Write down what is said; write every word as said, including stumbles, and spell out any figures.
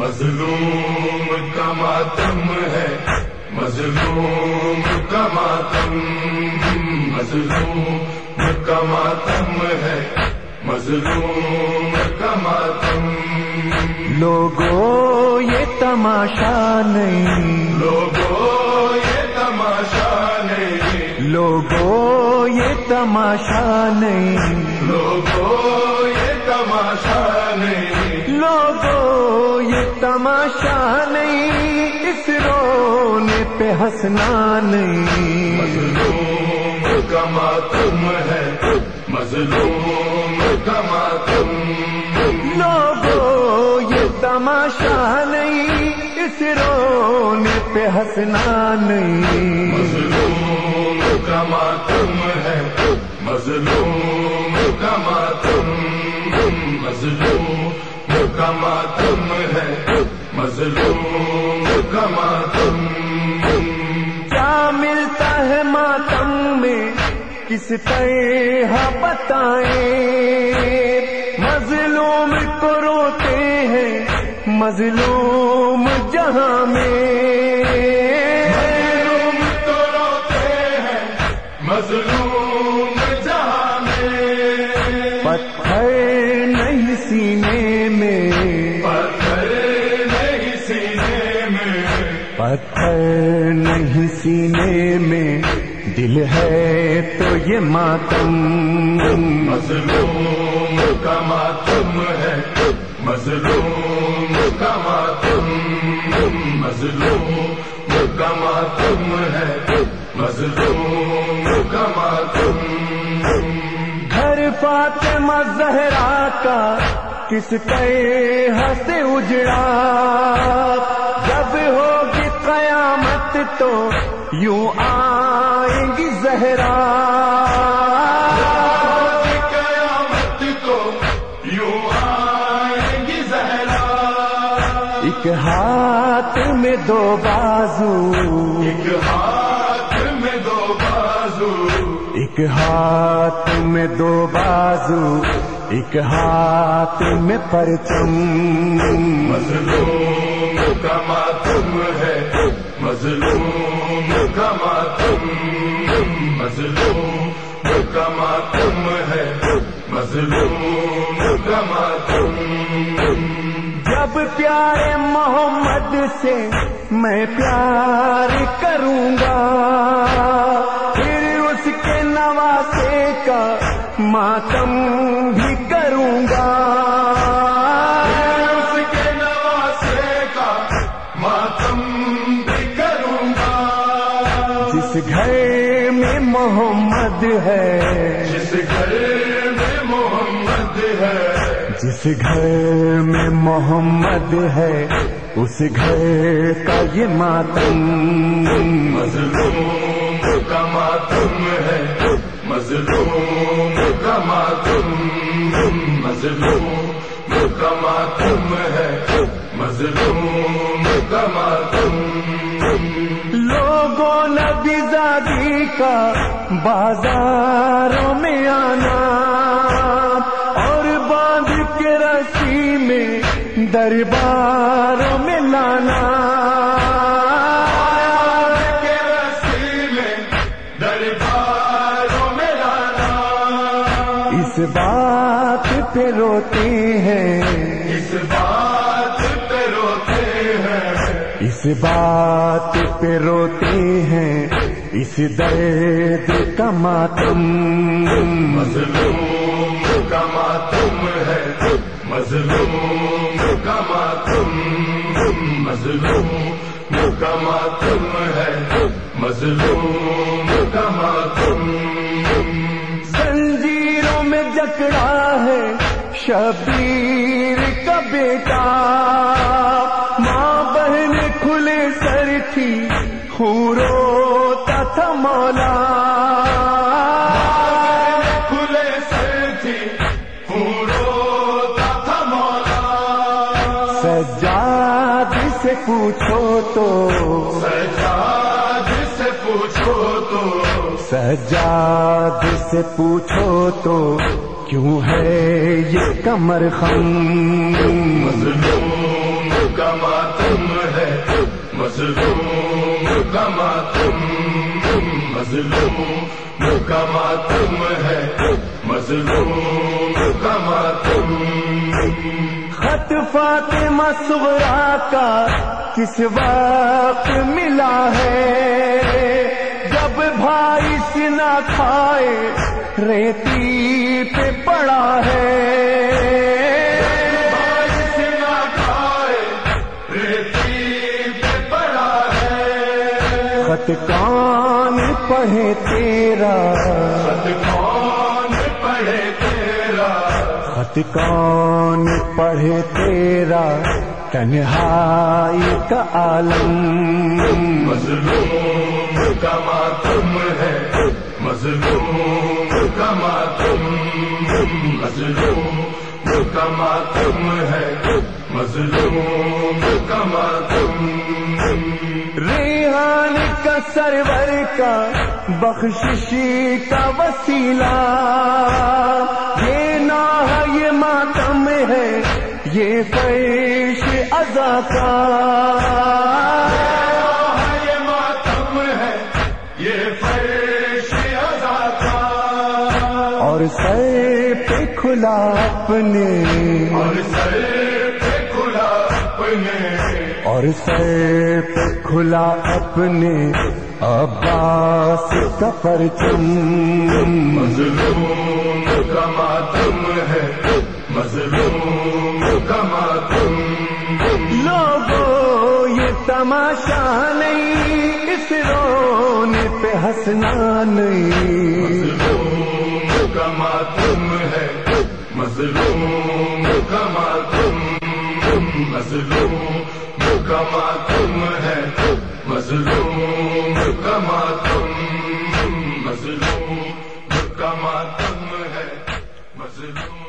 مظلوم کا ماتم ہے، مظلوم کا ماتم، مظلوم کا ماتم ہے، مظلوم کا ماتم۔ لوگوں یہ تماشا نہیں، لوگوں یہ تماشا نہیں، لوگوں یہ تماشا نہیں، لوگوں یہ تماشا نہیں، لوگوں یہ تماشا نہیں، اس رونے پہ ہنسنا نہیں۔ مظلوم کا ماتم ہے، مظلوم کا ماتم، لوگوں یہ تماشا نہیں، اس رونے پہ ہنسنا نہیں۔ مظلوم کا ماتم ہے، مظلوم کا ماتم، مظلوم کا ماتم ہے، مظلوم کا ماتم۔ کیا ملتا ہے ماتم میں کس طرح بتائیں، مظلوم کو روتے ہیں مظلوم جہاں میں، مظلوم کو روتے ہیں مظلوم جہاں میں، پتھر نہیں سینے میں، پتھر نہیں سینے میں، پتھر نہیں سینے میں، دل ہے تو یہ ماتم۔ مظلوم کا ماتم ہے، مظلوم کا ماتم، مظلوم کا ماتم ہے، مظلوم کا ماتم۔ گھر فاطمہ زہرا کا کس طرح سے اجڑا، جب ہوگی قیامت تو یوں آئیں گی زہرا، قیامت کو یوں آئیں گی زہرا، ایک ہاتھ میں دو بازو، ایک ہاتھ میں دو بازو، ایک ہاتھ میں دو بازو، ایک ہاتھ میں پرچم۔ مظلوم کا ماتم ہے، مظلوم کا ماتم، مظلوم کا ماتم ہے، مظلوم کا ماتم۔ جب پیارے محمد سے میں پیار کروں گا، پھر اس کے نواسے کا ماتم بھی کروں گا، اس کے نواسے کا ماتم بھی کروں گا۔ جس گھر میں محمد ہے، جس گھر میں محمد ہے، جس گھر میں محمد ہے، اس گھر کا یہ ماتم۔ مظلوم کا ماتم ہے، مظلوم کا ماتم، مظلوم کا ماتم ہے، مظلوم کا ماتم۔ لوگوں نبی زادی کا بازاروں میں آنا، اور باندھ کے رسی میں درباروں میں لانا، کے رسی میں درباروں میں لانا، اس بات پہ روتے ہیں، اس بات پہ روتے ہیں، اس بات پہ روتے ہیں، اس درد کا ماتم۔ مظلوم کا ماتم ہے، مظلوم کا ماتم، مظلوم کا ماتم ہے، مظلوم کا ماتم۔ زنجیروں میں جکڑا ہے شبیر کا بیٹا، ماں بہن کھلے سر تھی خون روتا تھا مولا، کھلے سر تھی خون روتا تھا مولا، سجاد سے پوچھو تو، سجاد سے پوچھو تو، سجاد سے پوچھو تو کیوں ہے یہ کمر خم؟ مظلوم کا ماتم ہے، مظلوم کا ماتم، مظلوم کا ماتم ہے، مظلوم کا ماتم۔ خط فاطمہ صغریٰ کا کس وقت ملا ہے، جب بھائی سنا کھائے ریتی پہ پڑا ہے، بھائی سنا کھائے ریتی پہ پڑا ہے۔ خط کون پڑھے تیرا، خط کون پڑھے تیرا، خط کون پڑھے تیرا، تنہائی کا عالم۔ مظلوم کا ماتم ہے، مظلوم کا ماتم، مظلوم کا ماتم ہے، مظلوم کا ماتم۔ ریحان کا سرور کا بخششی کا وسیلہ، یہ ناح یہ ماتم ہے، یہ فرش عزا کا، یہ ماتم ہے، یہ فرش عزا کا۔ اور سر پہ کھلا اپنے، اور سر پہ کھلا اپنے، اور سر پہ کھلا اپنے عباس کا پرچم۔ مظلوم کا ماتم ہے، مظلوم کا ماتم۔ لوگوں یہ تماشا نہیں، اس رونے پہ ہنسنا نہیں۔ مظلوم کا ماتم ہے، مظلوم کا ماتم، مظلوم کا ماتم ہے، مظلوم کا ماتم، مظلوم کا ماتم ہے، مظلوم